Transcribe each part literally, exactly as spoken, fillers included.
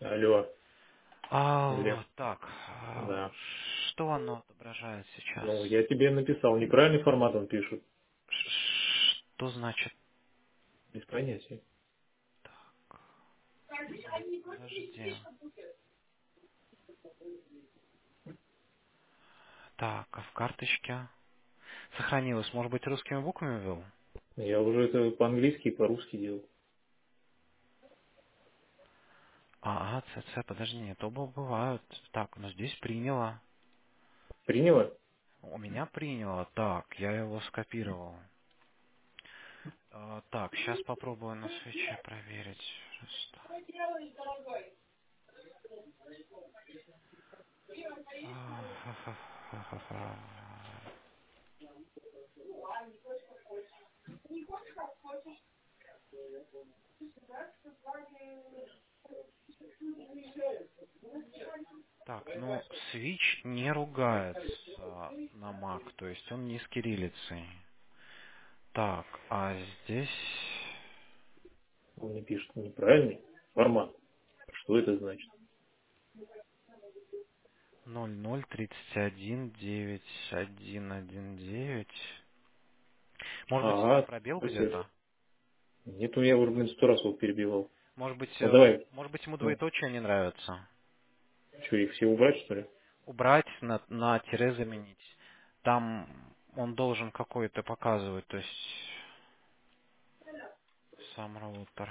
Алло, А, Глеб. так, а, Да. что оно отображает сейчас? Ну, я тебе написал, неправильный формат он пишет. Ш- Что значит? Без понятия. Подо- Подожди. Так, а в карточке сохранилось, может быть, русскими буквами ввел? Я уже это по-английски и по-русски делал. А, а, ц, ц, подожди, нет, оба бывают. Так, но здесь приняло. Приняла? У меня приняло. Так, я его скопировал. А, так, сейчас попробую на свече проверить. Просто. А, ха-ха-ха-ха-ха. Так, ну, Switch не ругается на Mac, то есть он не с кириллицей. Так, а здесь Он мне пишет неправильный формат. Что это значит? ноль ноль тридцать один девять один один девять. Может быть, э, Ага, пробел спасибо. где-то? Нет, у меня уже, блин, сто раз его перебивал. Может быть, Вот э, давай, может быть, ему ну, двоеточие не нравится? что, их все убрать, что ли? Убрать, на, на тире заменить. Там он должен какой-то показывать, то есть сам роутер.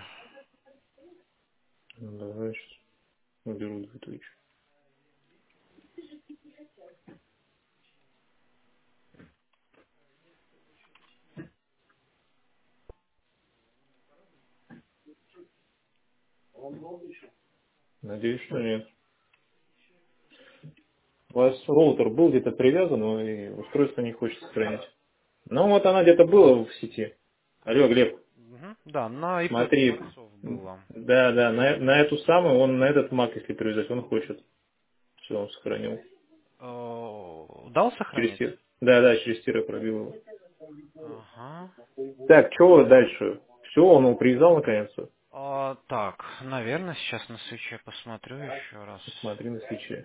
Ну, давай, сейчас уберу двоеточие. Надеюсь, что нет. У вас роутер был где-то привязан, но и устройство не хочет сохранять. Ну, вот она где-то была в сети. Алло, Глеб. Мгм. Да, на и пять Смотри, творцов было. да, да, на, на эту самую, он на этот Mac, если привязать, он хочет. Все, он сохранил. Э, Дал Через сохранить? тир. Да, да, через тире пробил его. Ага. Так, что дальше? Все, он его привязал наконец-то. А, так, наверное, сейчас на свече посмотрю еще раз. Смотри на свече.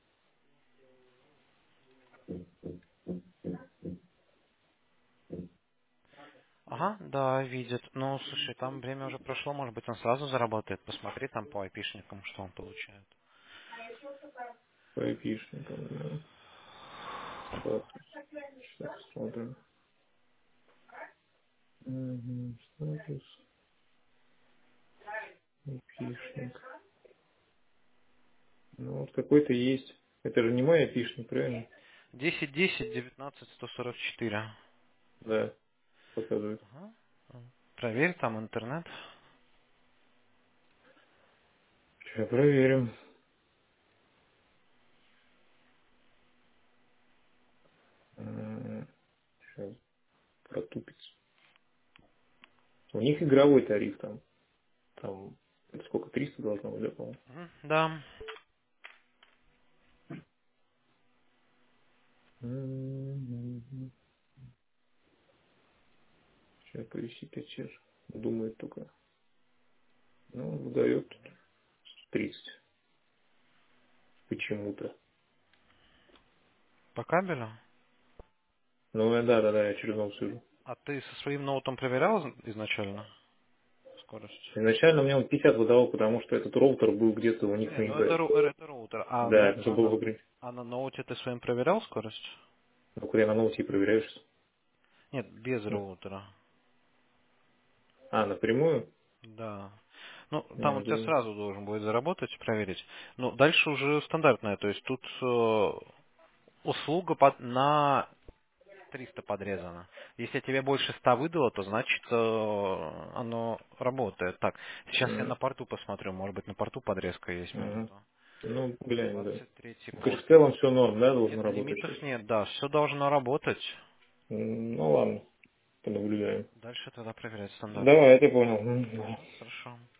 Ага, да, видит. Ну, слушай, там время уже прошло, может быть, он сразу заработает. Посмотри там по айпишникам, что он получает. По айпишникам, да. Статус. Сейчас смотрим. Мгм, статус. Айпишник. Ну, вот какой-то есть. Это же не мой айпишник, правильно? десять десять девятнадцать сто сорок четыре. Да, показывает. Ага. Проверь там интернет. Сейчас проверим. Сейчас протупится. У них игровой тариф там. Там это сколько? триста должно быть, да, по-моему? Мгм, да. М-м-м. Сейчас повисит отец. Думает только. Ну, выдает тридцать. Почему-то. По кабелю? Ну, я- да, да, да, я через нос сижу. А ты со своим ноутом проверял изначально скорость? Изначально мне он пятьдесят выдавал, потому что этот роутер был где-то у них Не, на ну это, ИП. ру- это роутер. А Да, на, это же а было на, в ограничении. а на ноуте ты своим проверял скорость? Ну, когда я на ноуте и проверяешь. Нет, без роутера. А, напрямую? Да. Ну, там Ну, у тебя это... сразу должен будет заработать, проверить. Ну, дальше уже стандартная, то есть тут э, услуга под- на триста подрезана. Если тебе больше ста выдало, то значит э, оно работает. Так, сейчас я на м, порту посмотрю, может быть на порту подрезка есть мгм. минуту. Ну, глянь, да. двадцать третий Ну, конечно, в порт. целом все норм, да, должен Нет, работать. лимитов нет, да, все должно работать. М, Ну, ладно, понаблюдаем. Дальше тогда проверять стандартно. Давай, я тебя понял. М, Ага, хорошо.